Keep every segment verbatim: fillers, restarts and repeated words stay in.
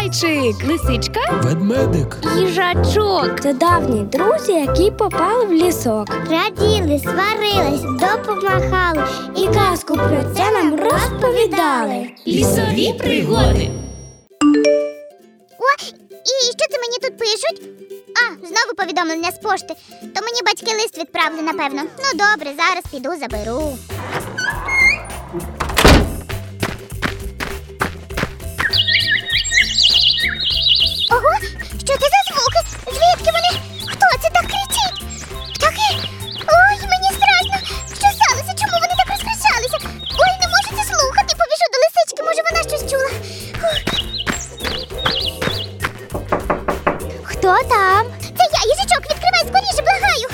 Зайчик, лисичка, ведмедик, їжачок. Це давні друзі, які попали в лісок. Раділи, сварились, допомагали і казку про це нам розповідали. Лісові пригоди. О, і що це мені тут пишуть? А, знову повідомлення з пошти. То мені батьки лист відправили, напевно. Ну добре, зараз піду заберу. Ого, що це за звуки? Звідки вони? Хто це так кричить? Птахи? Ой, мені страшно. Що сталося? Чому вони так розкричалися? Ой, не можу це слухати. Побіжу до лисички, може вона щось чула. Фух. Хто там? Це я, їжачок, відкривай скоріше, благаю.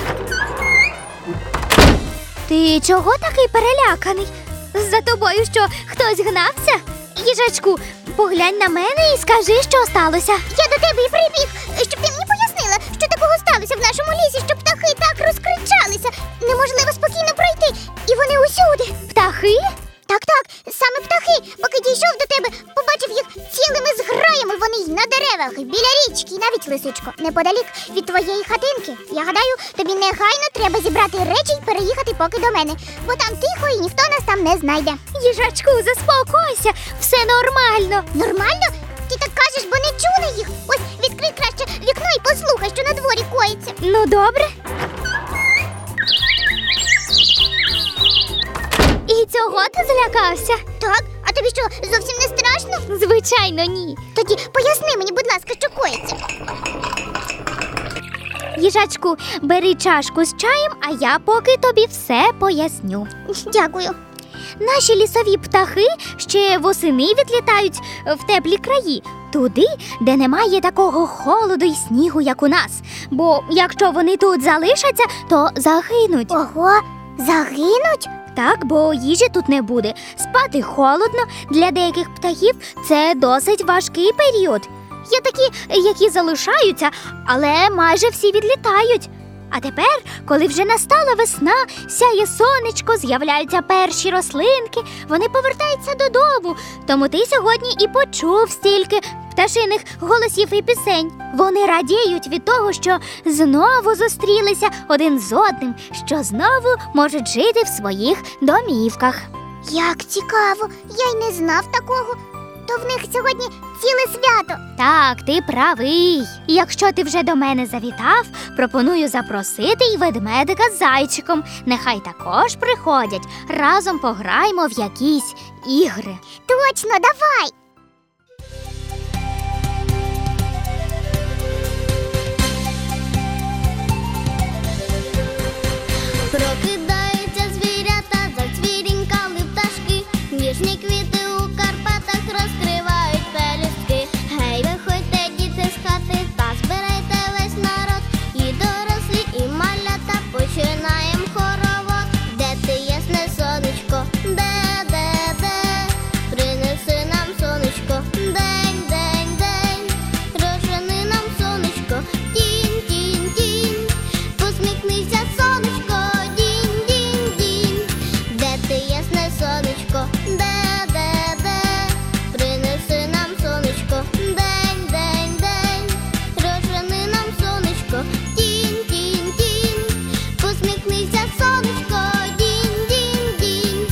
Ти чого такий переляканий? За тобою що, хтось гнався? Їжачку, поглянь на мене і скажи, що сталося. Я до тебе і прибіг, щоб ти мені пояснила, що такого сталося в нашому лісі, що птахи так розкричалися. Неможливо спокійно пройти, і вони усюди. Птахи? Так-так, саме птахи. Поки дійшов до тебе, побачив їх цілими зграями. Вони й на деревах, біля річки, і навіть, лисичко, неподалік від твоєї хатинки. Я гадаю, тобі негайно треба зібрати речі й переїхати поки до мене, бо там тихо і ніхто нас там не знайде. Їжачку, заспокойся, все нормально. Нормально? Ти так кажеш, бо не чула їх. Ось, відкрий краще вікно і послухай, що на дворі коїться. Ну, добре. І цього ти злякався? Так, а тобі що, зовсім не страшно? Звичайно, ні. Тоді поясни мені, будь ласка, що коїться. Їжачку, бери чашку з чаєм, а я поки тобі все поясню. Дякую. Наші лісові птахи ще восени відлітають в теплі краї, туди, де немає такого холоду й снігу, як у нас. Бо якщо вони тут залишаться, то загинуть. Ого, загинуть? Так, бо їжі тут не буде. Спати холодно, для деяких птахів це досить важкий період. Є такі, які залишаються, але майже всі відлітають. А тепер, коли вже настала весна, сяє сонечко, з'являються перші рослинки, вони повертаються додому. Тому ти сьогодні і почув стільки пташиних голосів і пісень. Вони радіють від того, що знову зустрілися один з одним, що знову можуть жити в своїх домівках. Як цікаво, я й не знав такого. То в них сьогодні ціле свято. Так, ти правий. Якщо ти вже до мене завітав, пропоную запросити й ведмедика з зайчиком. Нехай також приходять. Разом пограємо в якісь ігри. Точно, давай! Прокидаються звірята, зацвірінькали пташки, ніжні квіти у Карпатах розкривають пелюстки. Гей, виходьте, діти, з хати, та збирайте весь народ, і дорослі, і малята, починаєм хоровод. Де ти, ясне сонечко, де, де, де, принеси нам сонечко, день, день, день, розжени нам сонечко, тінь, тінь, тінь, посміхнися, сонечко, дінь, дінь, дінь. Де ти, ясне сонечко, де, де, де, принеси нам сонечко, день, день, день, розжени нам сонечко, тінь, тінь, тінь, посміхнися, сонечко, дінь, дінь, дінь.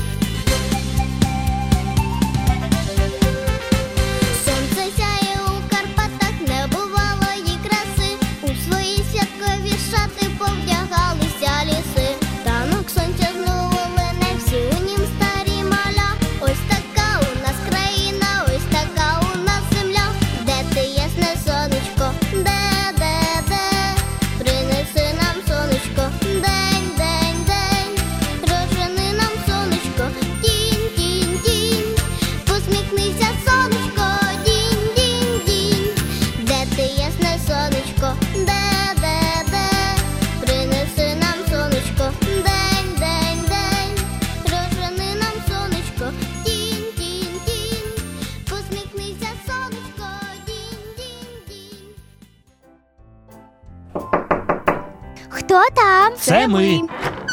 Сонце сяє у Карпатах, небувалої краси, у свої святкові шати повдягалися ліси. Танок сонця знову лине, всі у нім старі маля. Ось така у нас країна, ось така у нас земля. Де ти, ясне сонечко, де, де, де, принеси нам сонечко, день, день, день, розжени нам сонечко, тінь, тінь, тінь, посміхнися, сонечко, дінь, дінь, дінь. Де ти, ясне сонечко, де, де, де, принеси нам сонечко, день, день, день, розжени нам сонечко, тінь, тінь, тінь, посміхнися, сонечко, дінь, дінь, дінь. Хто там? це ми.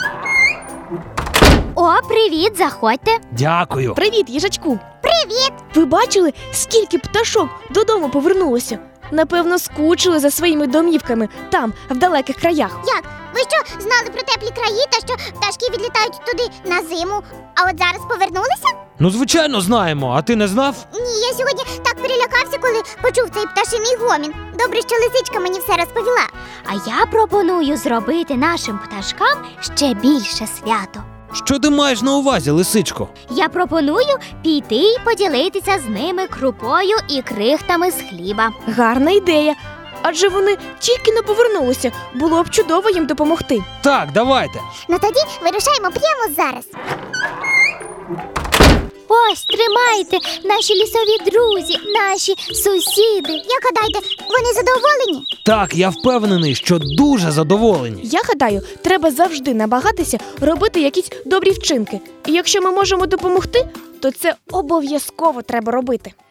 О, привіт, заходьте. Дякую. Привіт, їжачку. Привіт! Ви бачили, скільки пташок додому повернулося? Напевно, скучили за своїми домівками там, в далеких краях. Як? Ви що, знали про теплі краї та що пташки відлітають туди на зиму, а от зараз повернулися? Ну, звичайно, знаємо, а ти не знав? Ні, я сьогодні так перелякався, коли почув цей пташиний гомін. Добре, що лисичка мені все розповіла. А я пропоную зробити нашим пташкам ще більше свято. Що ти маєш на увазі, лисичко? Я пропоную піти і поділитися з ними крупою і крихтами з хліба. Гарна ідея. Адже вони тільки не повернулися. Було б чудово їм допомогти. Так, давайте. Ну тоді вирушаємо прямо зараз. Ось, тримайте, наші лісові друзі, наші сусіди. Як гадаєте, вони задоволені? Так, я впевнений, що дуже задоволені. Я гадаю, треба завжди намагатися робити якісь добрі вчинки. І якщо ми можемо допомогти, то це обов'язково треба робити.